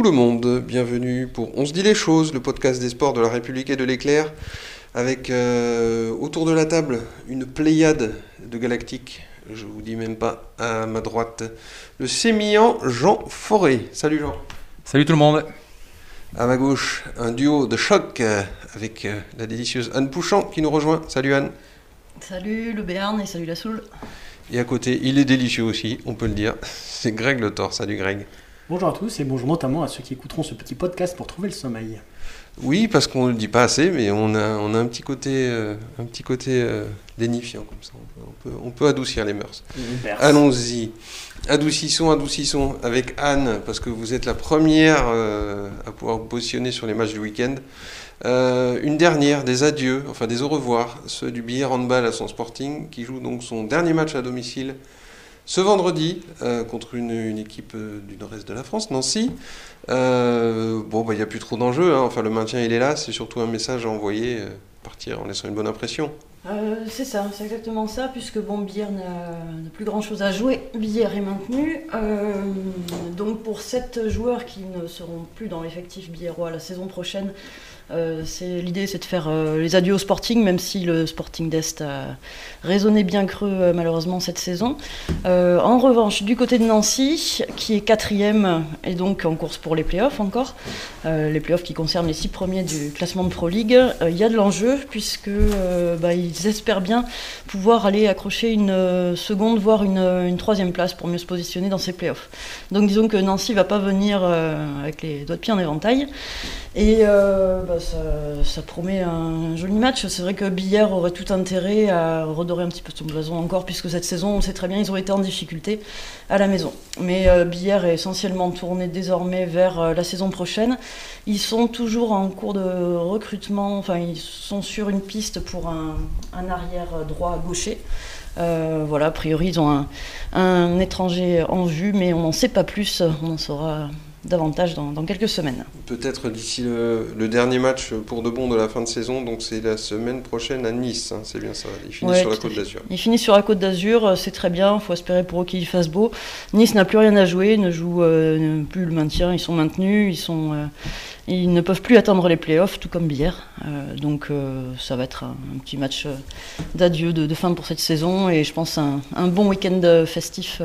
le monde, bienvenue pour On se dit les choses, le podcast des sports de la République et de l'Éclair, avec autour de la table une pléiade de galactiques, je vous dis même pas à ma droite, le sémillant Jean Forêt. Salut Jean. Salut tout le monde. À ma gauche, un duo de choc avec la délicieuse Anne Pouchant qui nous rejoint. Salut Anne. Salut le Béarn et salut la Soule. Et à côté, il est délicieux aussi, on peut le dire, c'est Greg Le Thor. Salut Greg. Bonjour à tous et bonjour notamment à ceux qui écouteront ce petit podcast pour trouver le sommeil. Oui, parce qu'on ne le dit pas assez, mais on a un petit côté lénifiant comme ça. On peut adoucir les mœurs. Allons-y. Adoucissons avec Anne, parce que vous êtes la première à pouvoir vous positionner sur les matchs du week-end. Une dernière, des adieux, enfin des au revoir, ceux du Billère Handball à son Sporting, qui joue donc son dernier match à domicile ce vendredi contre une équipe du nord-est de la France, Nancy. Il n'y a plus trop d'enjeux, hein. Enfin le maintien il est là, c'est surtout un message à envoyer, partir en laissant une bonne impression. C'est ça, c'est exactement ça, puisque Billère n'a plus grand chose à jouer. Billère est maintenu. Donc pour 7 joueurs qui ne seront plus dans l'effectif billérois la saison prochaine, l'idée c'est de faire les adieux au Sporting, même si le Sporting d'Est a résonné bien creux malheureusement cette saison. En revanche, du côté de Nancy, qui est 4e et donc en course pour les playoffs encore, les playoffs qui concernent les 6 premiers du classement de Pro League, il y a de l'enjeu puisque ils espèrent bien pouvoir aller accrocher une seconde voire une 3e place pour mieux se positionner dans ces playoffs. Donc disons que Nancy va pas venir avec les doigts de pied en éventail et ça promet un joli match. C'est vrai que Billère aurait tout intérêt à redorer un petit peu son blason encore, puisque cette saison, on sait très bien, ils ont été en difficulté à la maison. Mais Billère est essentiellement tourné désormais vers la saison prochaine. Ils sont toujours en cours de recrutement, enfin ils sont sur une piste pour un arrière droit gaucher. A priori ils ont un étranger en vue, mais on n'en sait pas plus, on en saura davantage dans quelques semaines. Peut-être d'ici le dernier match pour de bon de la fin de saison, donc c'est la semaine prochaine à Nice, hein, c'est bien ça, ils finissent sur la Côte d'Azur. Ils finissent sur la Côte d'Azur, c'est très bien, il faut espérer pour eux qu'il fasse beau. Nice n'a plus rien à jouer, ne joue plus le maintien, ils sont maintenus, ils ne peuvent plus atteindre les playoffs, tout comme Billère. Donc ça va être un petit match d'adieu de fin pour cette saison, et je pense un bon week-end festif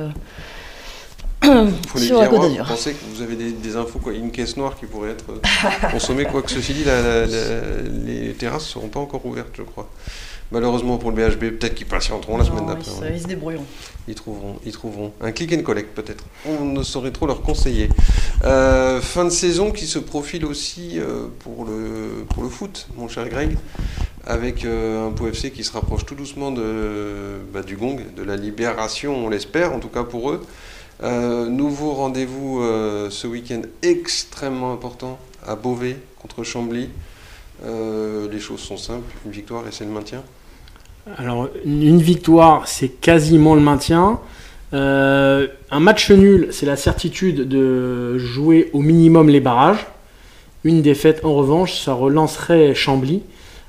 sur la Côte d'Azur. Vous pensez que vous avez des infos, une caisse noire qui pourrait être consommée, quoi que ceci dit, les terrasses ne seront pas encore ouvertes, je crois. Malheureusement pour le BHB, peut-être qu'ils patienteront la semaine d'après. Ils se débrouilleront. Ils trouveront. Un click and collect peut-être. On ne saurait trop leur conseiller. Fin de saison qui se profile aussi pour le foot, mon cher Greg, avec un Pau FC qui se rapproche tout doucement du gong, de la libération, on l'espère, en tout cas pour eux. Nouveau rendez-vous ce week-end extrêmement important à Beauvais contre Chambly. Les choses sont simples, une victoire et c'est le maintien. Alors une victoire c'est quasiment le maintien. Un match nul c'est la certitude de jouer au minimum les barrages. Une défaite en revanche ça relancerait Chambly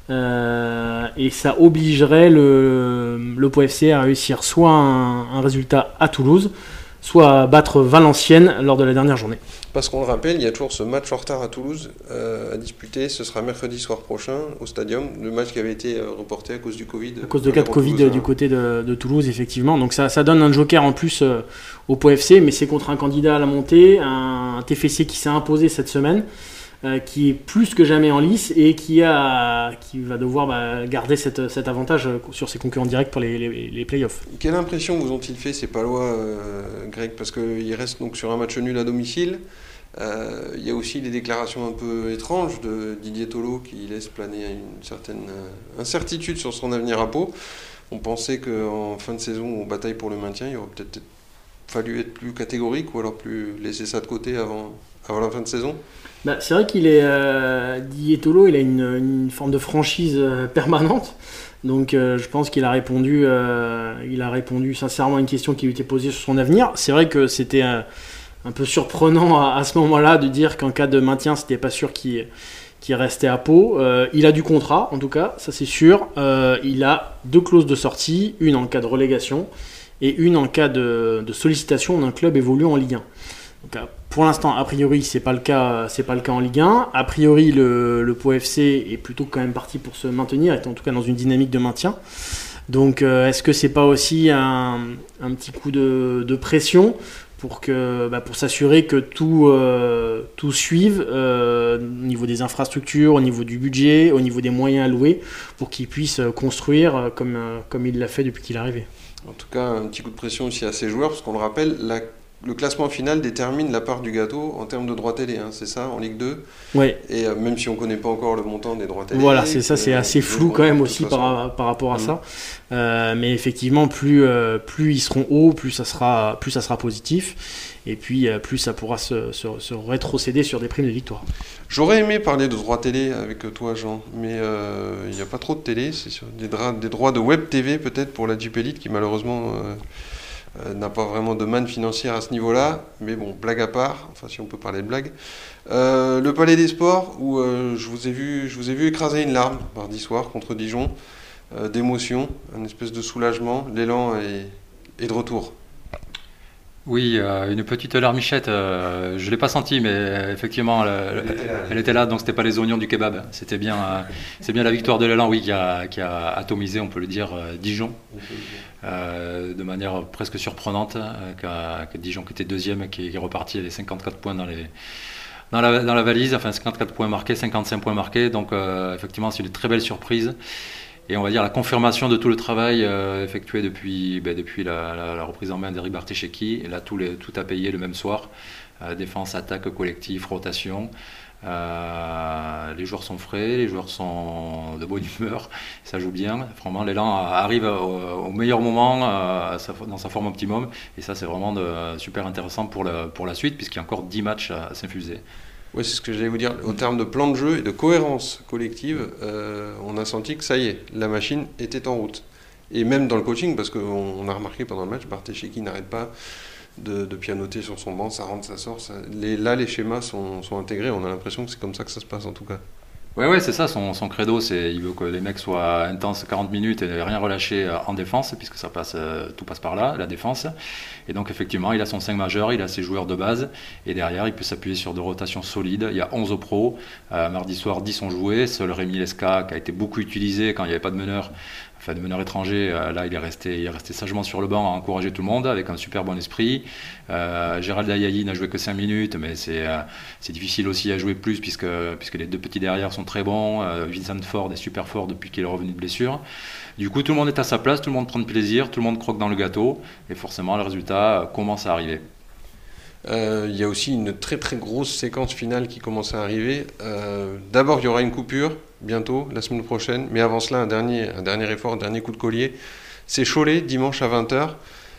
et ça obligerait le Pau FC à réussir soit un résultat à Toulouse, soit à battre Valenciennes lors de la dernière journée. Parce qu'on le rappelle, il y a toujours ce match en retard à Toulouse à disputer. Ce sera mercredi soir prochain au Stadium. Le match qui avait été reporté à cause du Covid. À cause de cas de Covid du côté de Toulouse, effectivement. Donc ça donne un joker en plus au Pau FC, mais c'est contre un candidat à la montée, un TFC qui s'est imposé cette semaine, qui est plus que jamais en lice et qui va devoir garder cet avantage sur ses concurrents directs pour les playoffs. Quelle impression vous ont-ils fait ces Palois, Greg? Parce qu'il reste donc sur un match nul à domicile. Il y a aussi des déclarations un peu étranges de Didier Tolo qui laisse planer une certaine incertitude sur son avenir à Pau. On pensait qu'en fin de saison, on bataille pour le maintien, il aurait peut-être fallu être plus catégorique ou alors plus laisser ça de côté avant la fin de saison. C'est vrai qu'il est Didier Tolo, il a une forme de franchise permanente. Donc je pense qu'il a répondu sincèrement à une question qui lui était posée sur son avenir. C'est vrai que c'était un peu surprenant à ce moment-là de dire qu'en cas de maintien, c'était pas sûr qu'il restait à Pau. Il a du contrat, en tout cas, ça c'est sûr. Il a 2 clauses de sortie, une en cas de relégation et une en cas de sollicitation d'un club évoluant en Ligue 1. Donc Pour l'instant, a priori, c'est pas le cas en Ligue 1. A priori, le Pau FC est plutôt quand même parti pour se maintenir, est en tout cas dans une dynamique de maintien. Donc, est-ce que c'est pas aussi un petit coup de pression pour s'assurer que tout suive au niveau des infrastructures, au niveau du budget, au niveau des moyens alloués, pour qu'il puisse construire comme il l'a fait depuis qu'il est arrivé. En tout cas, un petit coup de pression aussi à ses joueurs, parce qu'on le rappelle, le classement final détermine la part du gâteau en termes de droits télé, hein, c'est ça, en Ligue 2. Ouais. Et même si on ne connaît pas encore le montant des droits télé. Voilà, c'est ça, c'est assez flou quand même aussi par rapport à ça. Mais effectivement, plus ils seront hauts, plus ça sera positif. Et puis, plus ça pourra se rétrocéder sur des primes de victoire. J'aurais aimé parler de droits télé avec toi, Jean, mais il n'y a pas trop de télé. C'est sur des droits de web TV peut-être pour la Jeep Elite qui malheureusement n'a pas vraiment de manne financière à ce niveau-là. Mais bon, blague à part, enfin si on peut parler de blague. Le Palais des Sports où je vous ai vu écraser une larme mardi soir contre Dijon, d'émotion, une espèce de soulagement. L'élan est de retour. Oui, une petite larmichette, je ne l'ai pas sentie, mais effectivement, elle était là, donc c'était pas les oignons du kebab. C'est bien la victoire de l'élan, oui, qui a atomisé, on peut le dire, Dijon, de manière presque surprenante, que Dijon qui était deuxième, qui est reparti avec 54 points dans la valise, enfin 54 points marqués, 55 points marqués, donc effectivement c'est une très belle surprise. Et on va dire la confirmation de tout le travail effectué depuis la reprise en main d'Eric Bartesheki. Et là, tout a payé le même soir. Défense, attaque, collectif, rotation. Les joueurs sont frais, les joueurs sont de bonne humeur. Ça joue bien. Vraiment, l'élan arrive au meilleur moment, dans sa forme optimum. Et ça, c'est vraiment super intéressant pour la suite, puisqu'il y a encore 10 matchs à s'infuser. Oui, c'est ce que j'allais vous dire. Au terme de plan de jeu et de cohérence collective, on a senti que ça y est, la machine était en route. Et même dans le coaching, parce qu'on a remarqué pendant le match, Bartesheki n'arrête pas de pianoter sur son banc, ça rentre, ça sort. Les schémas sont intégrés. On a l'impression que c'est comme ça que ça se passe en tout cas. Ouais, c'est ça, son credo, il veut que les mecs soient intenses 40 minutes et rien relâcher en défense, puisque tout passe par là, la défense. Et donc effectivement, il a son 5 majeur, il a ses joueurs de base, et derrière, il peut s'appuyer sur des rotations solides. Il y a 11 pros, mardi soir, 10 ont joué, seul Rémi Lesca, qui a été beaucoup utilisé quand il n'y avait pas de meneur étranger, là il est resté sagement sur le banc à encourager tout le monde avec un super bon esprit. Gérald Ayayi n'a joué que 5 minutes, mais c'est difficile aussi à jouer plus puisque les deux petits derrière sont très bons. Vincent Ford est super fort depuis qu'il est revenu de blessure. Du coup, tout le monde est à sa place, tout le monde prend de plaisir, tout le monde croque dans le gâteau, et forcément le résultat commence à arriver. Il y a aussi une très très grosse séquence finale qui commence à arriver. D'abord, il y aura une coupure bientôt, la semaine prochaine, mais avant cela, un dernier effort, un dernier coup de collier. C'est Cholet, dimanche à 20h.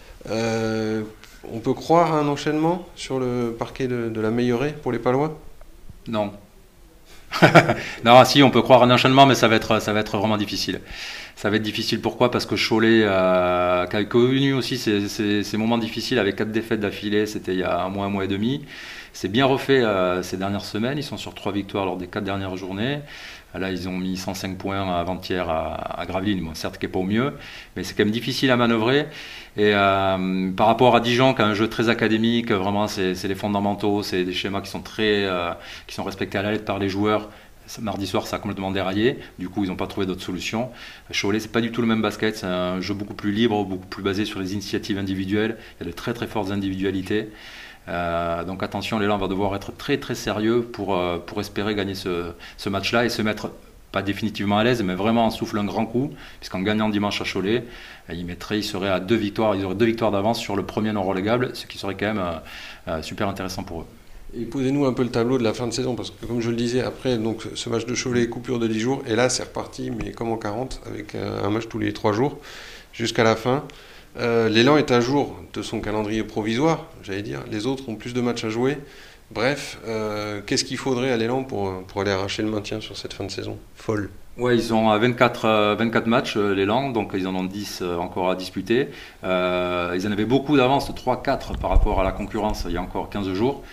On peut croire à un enchaînement sur le parquet de la Meilleurée pour les Palois ? Non. Non, si, on peut croire à un enchaînement, mais ça va être vraiment difficile. Ça va être difficile, pourquoi ? Parce que Cholet qui a connu aussi ces moments difficiles avec 4 défaites d'affilée, c'était il y a un mois et demi. C'est bien refait ces dernières semaines, ils sont sur 3 victoires lors des 4 dernières journées. Là, ils ont mis 105 points avant-hier à Gravelines, bon, certes qui n'est pas au mieux, mais c'est quand même difficile à manœuvrer. Et par rapport à Dijon, qui a un jeu très académique, vraiment c'est les fondamentaux, c'est des schémas qui sont respectés à la lettre par les joueurs. Mardi soir, ça a complètement déraillé. Du coup, ils n'ont pas trouvé d'autre solution. Cholet, c'est pas du tout le même basket. C'est un jeu beaucoup plus libre, beaucoup plus basé sur les initiatives individuelles. Il y a de très très fortes individualités. Donc attention, l'élan va devoir être très très sérieux pour espérer gagner ce match-là et se mettre pas définitivement à l'aise, mais vraiment en souffle un grand coup, puisqu'en gagnant dimanche à Cholet, ils seraient à 2 victoires. Ils auraient 2 victoires d'avance sur le premier non relégable, ce qui serait quand même super intéressant pour eux. Et posez-nous un peu le tableau de la fin de saison, parce que comme je le disais, après donc, ce match de Cholet, coupure de 10 jours, et là c'est reparti, mais comme en 40, avec un match tous les 3 jours, jusqu'à la fin. L'élan est à jour de son calendrier provisoire, j'allais dire, les autres ont plus de matchs à jouer. Bref, qu'est-ce qu'il faudrait à l'élan pour aller arracher le maintien sur cette fin de saison folle ? Ouais, ils ont 24 matchs, l'élan, donc ils en ont 10 encore à disputer. Ils en avaient beaucoup d'avance, 3-4 par rapport à la concurrence il y a encore 15 jours.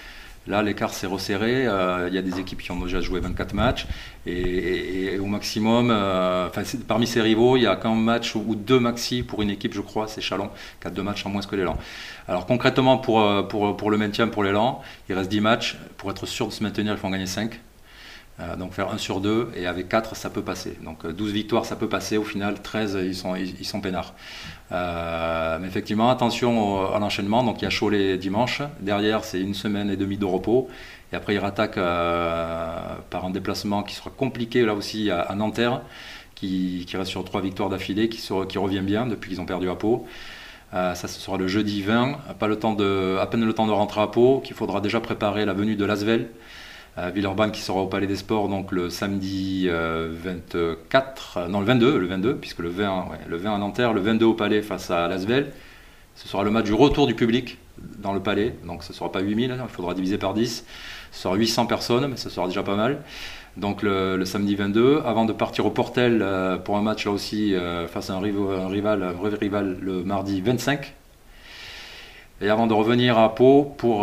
Là, l'écart s'est resserré. Il y a des équipes qui ont déjà joué 24 matchs. Et au maximum, parmi ces rivaux, il y a qu'un match ou 2 maxi pour une équipe, je crois, c'est Chalon, qui a 2 matchs en moins que l'Élan. Alors concrètement, pour le maintien, pour l'Élan, il reste 10 matchs. Pour être sûr de se maintenir, il faut en gagner 5. Donc faire 1 sur 2, et avec 4, ça peut passer. Donc 12 victoires, ça peut passer. Au final, 13, ils sont peinards. Mais effectivement, attention à l'enchaînement. Donc il y a Cholet dimanche. Derrière, c'est 1 semaine et demie de repos. Et après, ils rattaquent par un déplacement qui sera compliqué, là aussi, à Nanterre, qui reste sur 3 victoires d'affilée, qui revient bien depuis qu'ils ont perdu à Pau. Ça, ce sera le jeudi 20. À peine le temps de rentrer à Pau, qu'il faudra déjà préparer la venue de l'Asvel. Villeurbanne qui sera au Palais des Sports donc le samedi 24, non le 22, puisque le 20 à Nanterre, le 22 au Palais face à l'Asvel. Ce sera le match du retour du public dans le Palais, donc ce ne sera pas 8000, il faudra diviser par 10. Ce sera 800 personnes, mais ce sera déjà pas mal. Donc le samedi 22, avant de partir au Portel pour un match là aussi face à un vrai rival le mardi 25. Et avant de revenir à Pau pour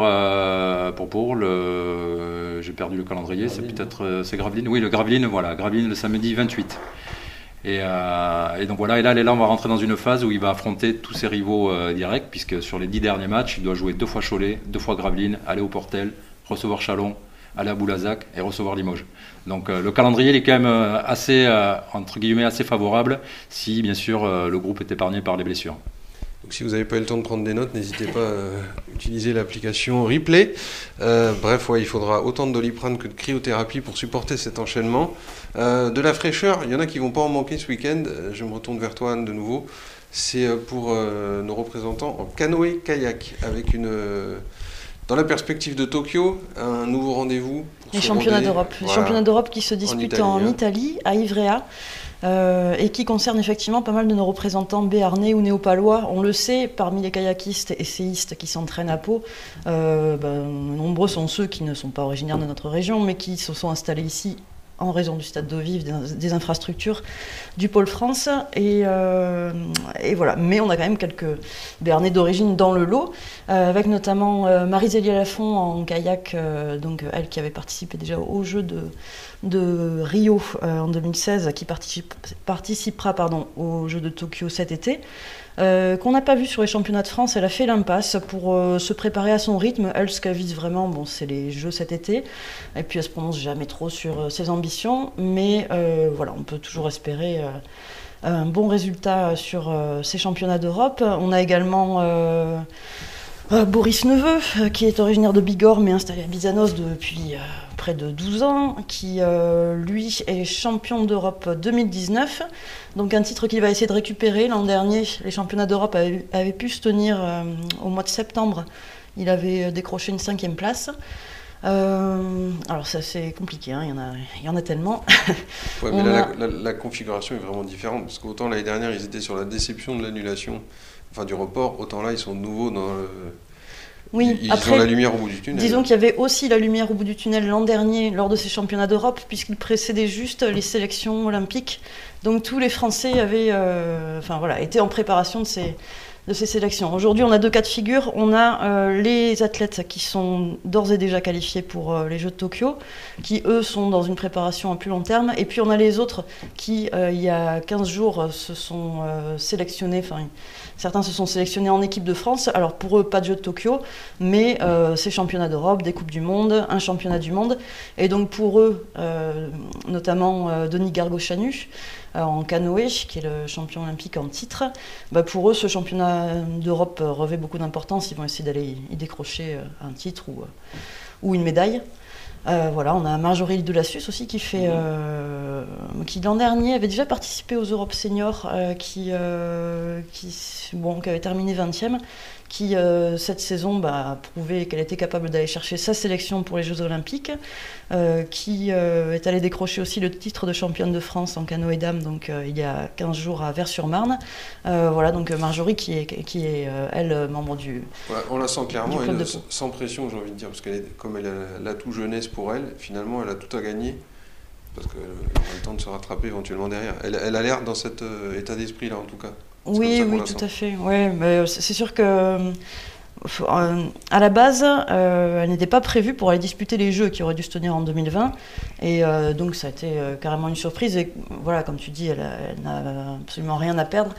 j'ai perdu le calendrier, c'est peut-être c'est Gravelines. Oui, le Gravelines, voilà, Gravelines le samedi 28. Et donc voilà, et là on va rentrer dans une phase où il va affronter tous ses rivaux directs, puisque sur les 10 derniers matchs, il doit jouer 2 fois Cholet, 2 fois Gravelines, aller au Portel, recevoir Chalon, aller à Boulazac et recevoir Limoges. Donc le calendrier il est quand même assez entre guillemets assez favorable, si bien sûr le groupe est épargné par les blessures. Donc si vous n'avez pas eu le temps de prendre des notes, n'hésitez pas à utiliser l'application Replay. Bref, il faudra autant de Doliprane que de cryothérapie pour supporter cet enchaînement. De la fraîcheur, il y en a qui ne vont pas en manquer ce week-end. Je me retourne vers toi, Anne, de nouveau. C'est pour nos représentants en canoë-kayak, avec dans la perspective de Tokyo, un nouveau rendez-vous. Les championnats d'Europe. Les championnats d'Europe qui se disputent en Italie, à Ivrea. Et qui concerne effectivement pas mal de nos représentants béarnais ou néopalois. On le sait, parmi les kayakistes et séistes qui s'entraînent à Pau, nombreux sont ceux qui ne sont pas originaires de notre région, mais qui se sont installés ici en raison du stade d'eau vive, des infrastructures du Pôle France. Et voilà. Mais on a quand même quelques béarnais d'origine dans le lot, avec notamment Marie-Zélie Lafont en kayak, donc elle qui avait participé déjà aux Jeux de Rio en 2016, qui participera aux Jeux de Tokyo cet été, qu'on n'a pas vu sur les championnats de France. Elle a fait l'impasse pour se préparer à son rythme. Elle, ce qu'elle vise vraiment, c'est les Jeux cet été, et puis elle se prononce jamais trop sur ses ambitions, mais voilà, on peut toujours espérer un bon résultat sur ces championnats d'Europe. On a également Boris Neveu, qui est originaire de Bigorre mais installé à Bizanos depuis près de 12 ans, qui lui est champion d'Europe 2019, donc un titre qu'il va essayer de récupérer. L'an dernier, les championnats d'Europe avaient pu se tenir au mois de septembre. Il avait décroché une 5e place. Alors ça c'est compliqué, il y en a tellement. Ouais, mais là, la configuration est vraiment différente, parce qu'autant l'année dernière ils étaient sur la déception de l'annulation, du report, autant là ils sont de nouveau dans le... Oui, ils ont la lumière au bout du tunnel. Disons qu'il y avait aussi la lumière au bout du tunnel l'an dernier lors de ces championnats d'Europe, puisqu'il précédait juste les sélections olympiques. Donc tous les Français avaient été en préparation de ces sélections. Aujourd'hui, on a 2 cas de figure. On a les athlètes qui sont d'ores et déjà qualifiés pour les Jeux de Tokyo, qui eux sont dans une préparation à plus long terme. Et puis on a les autres qui, il y a 15 jours, se sont sélectionnés, certains se sont sélectionnés en équipe de France. Alors pour eux, pas de Jeux de Tokyo, mais ces championnats d'Europe, des Coupes du Monde, un championnat du monde. Et donc pour eux, notamment Denis Gargochanu, en canoë, qui est le champion olympique en titre, pour eux, ce championnat d'Europe revêt beaucoup d'importance. Ils vont essayer d'aller y décrocher un titre ou une médaille. Voilà, on a Marjorie Delassus aussi qui l'an dernier avait déjà participé aux Europes seniors, qui avait terminé 20e, qui cette saison a prouvé qu'elle était capable d'aller chercher sa sélection pour les Jeux Olympiques, qui est allée décrocher aussi le titre de championne de France en canoë dames, donc il y a 15 jours à Vers-sur-Marne. Voilà, donc Marjorie qui est elle membre du... Ouais, on la sent clairement, elle, sans pression, j'ai envie de dire, parce comme elle a l'atout jeunesse pour elle, finalement elle a tout à gagner, parce qu'elle aura le temps de se rattraper éventuellement derrière. Elle a l'air dans cet état d'esprit là en tout cas. Oui, tout à fait. Ouais, mais c'est sûr que à la base, elle n'était pas prévue pour aller disputer les Jeux qui auraient dû se tenir en 2020. Et donc, ça a été carrément une surprise. Et voilà, comme tu dis, elle n'a absolument rien à perdre.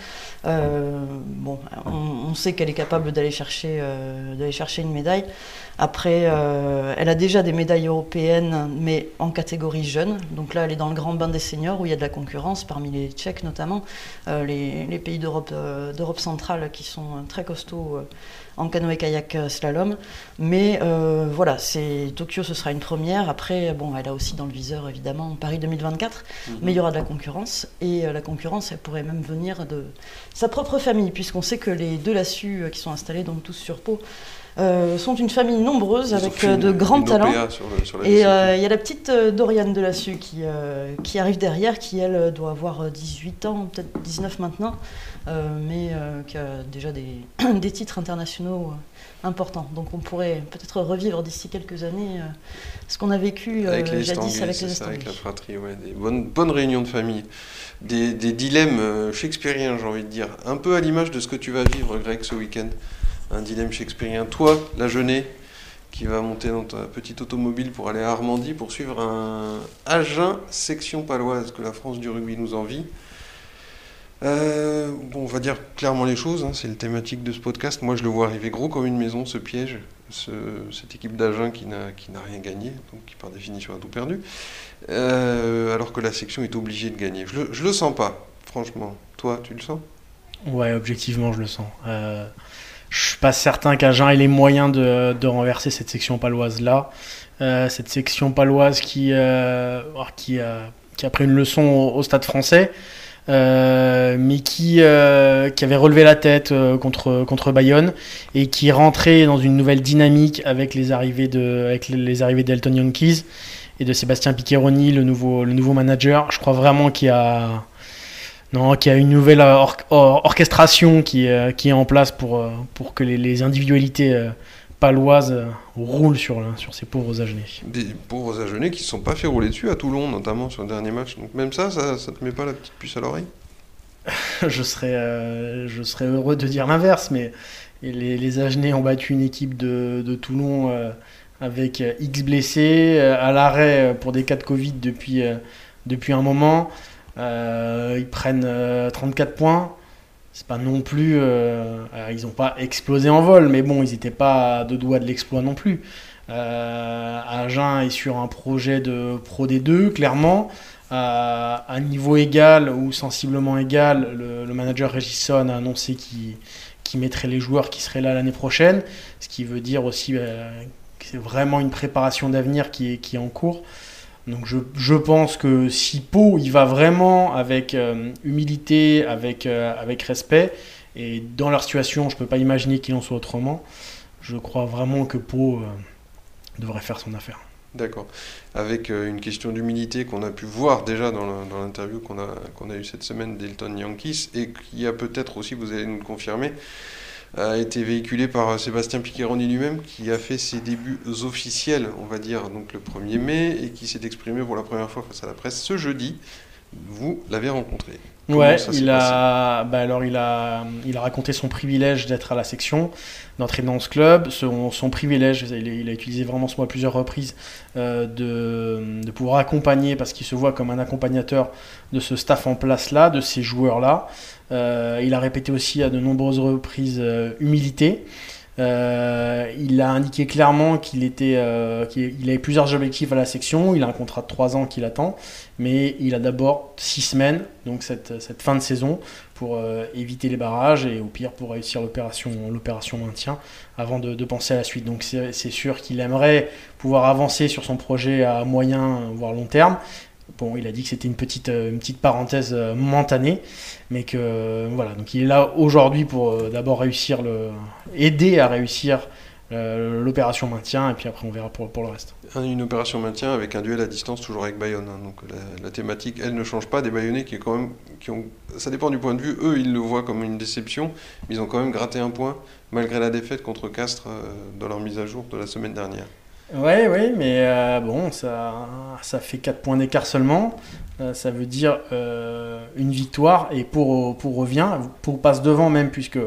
On sait qu'elle est capable d'aller chercher une médaille. Après, elle a déjà des médailles européennes, mais en catégorie jeune. Donc là, elle est dans le grand bain des seniors où il y a de la concurrence, parmi les Tchèques notamment, les pays d'Europe centrale qui sont très costauds en canoë-kayak slalom. Mais voilà, Tokyo, ce sera une première. Après, elle a aussi dans le viseur, évidemment, Paris 2024. Mais il y aura de la concurrence. Et la concurrence, elle pourrait même venir de sa propre famille, puisqu'on sait que les deux Lassus qui sont installés, donc tous sur Pau, sont une famille nombreuse avec de grands talents. Et il y a la petite Doriane de Lassus qui arrive derrière, qui elle doit avoir 18 ans, peut-être 19 maintenant, mais qui a déjà des titres internationaux importants. Donc on pourrait peut-être revivre d'ici quelques années ce qu'on a vécu jadis avec les Estanguis. Avec la fratrie, ouais, des bonnes réunions de famille. Des dilemmes shakespeariens, j'ai envie de dire. Un peu à l'image de ce que tu vas vivre, Greg, ce week-end. Un dilemme shakespearien. Toi, la Jeunet, qui va monter dans ta petite automobile pour aller à Armandie pour suivre un Agen section paloise que la France du rugby nous envie. On va dire clairement les choses, hein, c'est le thématique de ce podcast. Moi, je le vois arriver gros comme une maison, ce piège, cette équipe d'Agen qui n'a rien gagné, donc qui par définition a tout perdu, alors que la section est obligée de gagner. Je le sens pas, franchement. Toi, tu le sens ? Ouais, objectivement, je le sens. Je suis pas certain qu'Agen ait les moyens de renverser cette section paloise-là. Cette section paloise qui a pris une leçon au Stade français, mais qui avait relevé la tête contre Bayonne et qui est rentré dans une nouvelle dynamique avec les arrivées d'Elton Yankees et de Sébastien Piccheroni, le nouveau manager. Je crois vraiment qu'il y a une nouvelle orchestration qui est en place pour que les individualités paloises roulent sur ces pauvres Agenais. Des pauvres Agenais qui ne se sont pas fait rouler dessus à Toulon, notamment sur le dernier match. Donc même ça te met pas la petite puce à l'oreille ? Je serais heureux de dire l'inverse, mais les Agenais ont battu une équipe de Toulon avec X blessés, à l'arrêt pour des cas de Covid depuis un moment. Ils prennent 34 points. C'est pas non plus. Ils n'ont pas explosé en vol, mais bon, ils n'étaient pas à deux doigts de l'exploit non plus. Agen est sur un projet de Pro D2, clairement. À niveau égal ou sensiblement égal, le manager Regisson a annoncé qu'il mettrait les joueurs qui seraient là l'année prochaine, ce qui veut dire aussi que c'est vraiment une préparation d'avenir qui est en cours. Donc je pense que si Pau il va vraiment avec humilité, avec respect, et dans leur situation, je ne peux pas imaginer qu'il en soit autrement, je crois vraiment que Pau devrait faire son affaire. D'accord. Avec une question d'humilité qu'on a pu voir déjà dans l'interview qu'on a eue cette semaine d'Elton Yankees, et qui a peut-être aussi, vous allez nous le confirmer, a été véhiculé par Sébastien Piccheroni lui-même, qui a fait ses débuts officiels, on va dire, donc le 1er mai, et qui s'est exprimé pour la première fois face à la presse ce jeudi. Vous l'avez rencontré. Ouais, il a raconté son privilège d'être à la section, d'entrer dans ce club, son privilège, il a utilisé vraiment ce mot à plusieurs reprises, de pouvoir accompagner, parce qu'il se voit comme un accompagnateur de ce staff en place là, de ces joueurs là. Il a répété aussi à de nombreuses reprises humilité. Il a indiqué clairement qu'il avait plusieurs objectifs à la section. Il a un contrat de 3 ans qui l'attend, mais il a d'abord 6 semaines, donc cette fin de saison, pour éviter les barrages et au pire pour réussir l'opération maintien avant de penser à la suite. Donc c'est sûr qu'il aimerait pouvoir avancer sur son projet à moyen voire long terme. Bon, il a dit que c'était une petite parenthèse momentanée, mais que voilà. Donc il est là aujourd'hui pour d'abord aider à réussir l'opération maintien, et puis après on verra pour le reste. Une opération maintien avec un duel à distance toujours avec Bayonne. Hein. Donc la thématique, elle ne change pas. Des Bayonnais qui ont, ça dépend du point de vue. Eux, ils le voient comme une déception, mais ils ont quand même gratté un point malgré la défaite contre Castres dans leur mise à jour de la semaine dernière. Ouais, mais bon, ça fait 4 points d'écart seulement. Ça veut dire une victoire, et Pau revient. Pau passe devant même, puisque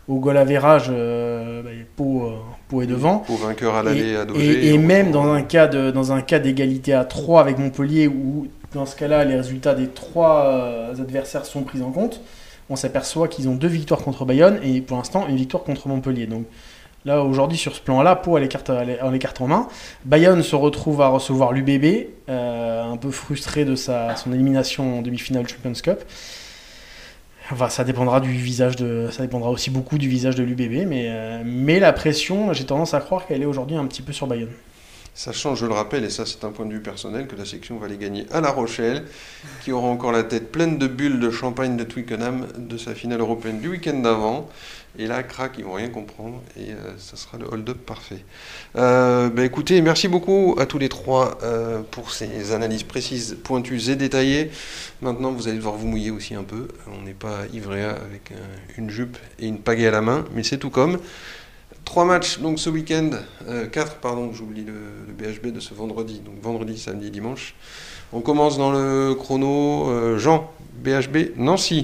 au goal average, Pau est devant. Pau vainqueur à l'aller à Dogé. Et même dans un cas d'égalité à 3 avec Montpellier, où dans ce cas-là, les résultats des 3 adversaires sont pris en compte, on s'aperçoit qu'ils ont 2 victoires contre Bayonne et pour l'instant une victoire contre Montpellier. Donc là, aujourd'hui, sur ce plan-là, Pau a les cartes en main. Bayonne se retrouve à recevoir l'UBB, un peu frustré de son élimination en demi-finale Champions Cup. Enfin, ça dépendra aussi beaucoup du visage de l'UBB, mais la pression, j'ai tendance à croire qu'elle est aujourd'hui un petit peu sur Bayonne. Sachant, je le rappelle, et ça c'est un point de vue personnel, que la section va aller gagner à La Rochelle, qui aura encore la tête pleine de bulles de champagne de Twickenham de sa finale européenne du week-end d'avant. Et là, crac, ils vont rien comprendre, et ça sera le hold-up parfait. Écoutez, merci beaucoup à tous les 3 pour ces analyses précises, pointues et détaillées. Maintenant, vous allez devoir vous mouiller aussi un peu. On n'est pas ivréa avec une jupe et une pagaie à la main, mais c'est tout comme. 3 matchs donc ce week-end, 4 pardon, j'oublie le BHB de ce vendredi, donc vendredi, samedi, dimanche. On commence dans le chrono, Jean, BHB Nancy.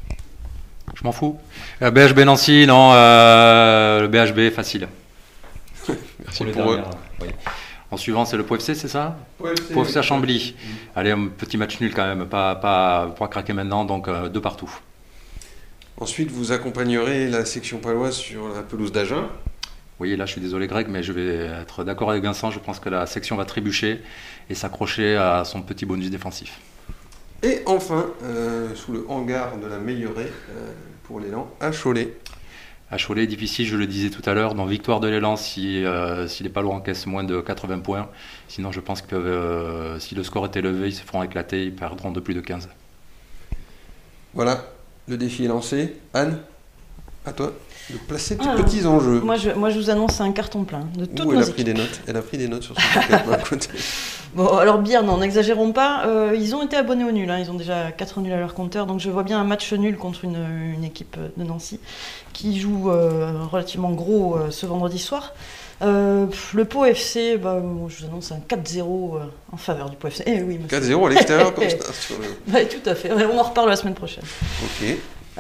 Je m'en fous. BHB Nancy, non, le BHB facile. Merci pour eux. Oui. En suivant, c'est le Pau FC, c'est ça? Pau FC à Chambly. Allez, un petit match nul quand même, pas pour craquer maintenant, donc 2 partout. Ensuite, vous accompagnerez la section paloise sur la pelouse d'Agen. Oui, là je suis désolé Greg, mais je vais être d'accord avec Vincent, je pense que la section va trébucher et s'accrocher à son petit bonus défensif. Et enfin, sous le hangar de la Meilleurée, pour l'élan, à Cholet. À Cholet, difficile, je le disais tout à l'heure, dans victoire de l'élan si les Palois encaissent moins de 80 points. Sinon je pense que si le score est élevé, ils se feront éclater, ils perdront de plus de 15. Voilà, le défi est lancé. Anne, à toi de placer tes petits enjeux. Moi je vous annonce un carton plein de toutes nos équipes. Elle a pris des notes sur son papier à côté. Bon, alors Bière, non, n'exagérons pas. Ils ont été abonnés au nul. Ils ont déjà 4 nuls à leur compteur. Donc je vois bien un match nul contre une équipe de Nancy qui joue relativement gros ce vendredi soir. Le Pau FC, je vous annonce un 4-0 en faveur du Pau FC. Eh oui, 4-0 à l'extérieur comme ça. Tout à fait. On en reparle la semaine prochaine. Ok.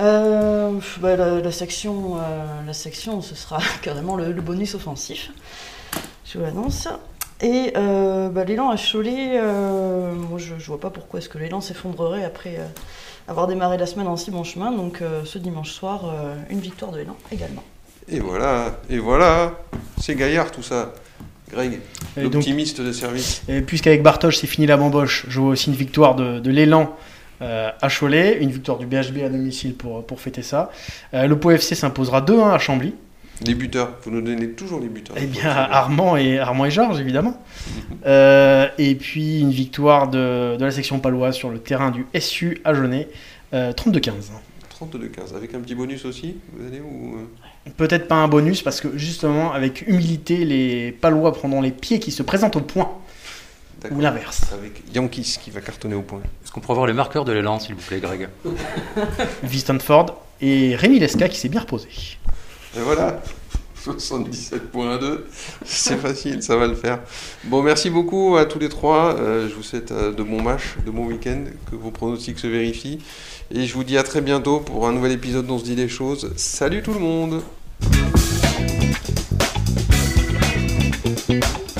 La section, ce sera carrément le bonus offensif. Je vous l'annonce. Et l'élan à Cholet, moi je vois pas pourquoi est-ce que l'élan s'effondrerait après avoir démarré la semaine en si bon chemin. Donc ce dimanche soir, une victoire de l'élan également. Et voilà, c'est gaillard tout ça. Greg, l'optimiste de service. Puisqu'avec Bartosz c'est fini la bamboche, je vois aussi une victoire de l'élan à Cholet, une victoire du BHB à domicile pour fêter ça. Le Pau FC s'imposera 2-1 à Chambly. Les buteurs, vous nous donnez toujours les buteurs. Eh bien, Armand et Georges, évidemment. Et puis une victoire de la section paloise sur le terrain du SU à Genève, 32-15. 32-15, avec un petit bonus aussi, vous allez ou... Peut-être pas un bonus, parce que justement, avec humilité, les Palois prendront les pieds qui se présentent au point. D'accord. Ou l'inverse. Avec Yankees qui va cartonner au point. Est-ce qu'on pourrait voir les marqueurs de l'élan, s'il vous plaît, Greg? Viston Ford et Rémi Lesca qui s'est bien reposé. Et voilà, 77.2, c'est facile, ça va le faire. Bon, merci beaucoup à tous les 3. Je vous souhaite de bons matchs, de bons week-ends, que vos pronostics se vérifient. Et je vous dis à très bientôt pour un nouvel épisode d'On se dit les choses. Salut tout le monde!